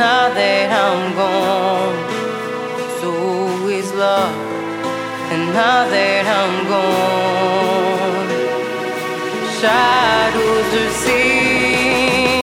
now that I'm gone. So is love, and now that I'm gone, shadows are